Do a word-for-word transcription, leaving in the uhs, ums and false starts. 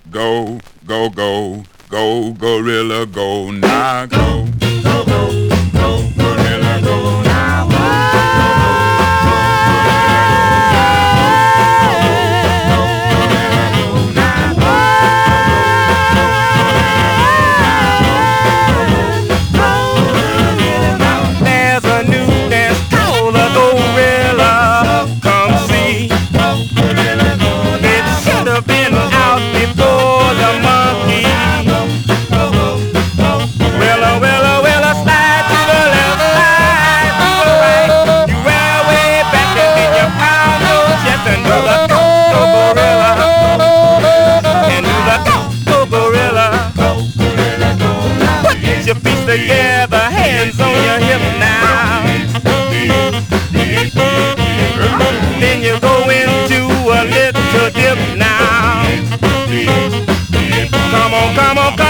Go, go, go, go, gorilla, go now, go, go, go, go, gorilla, go now. There's a new dance called the gorilla. Come see. It should have been out before the monkey. Willa, willa, willa, slide to the left, slide to the right. You wear way back and then you pound your chest and do the go, go gorilla. And do the go, go gorilla. Put your feet together, hands on your hip now. Then you go into a little dip now. Come on, come on, come on.